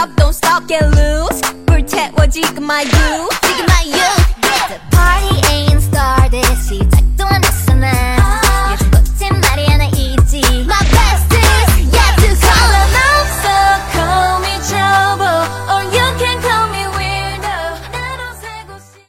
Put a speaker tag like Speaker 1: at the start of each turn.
Speaker 1: don't stop, get loose. 불태워 지금 my youth, 지금 my youth. The party ain't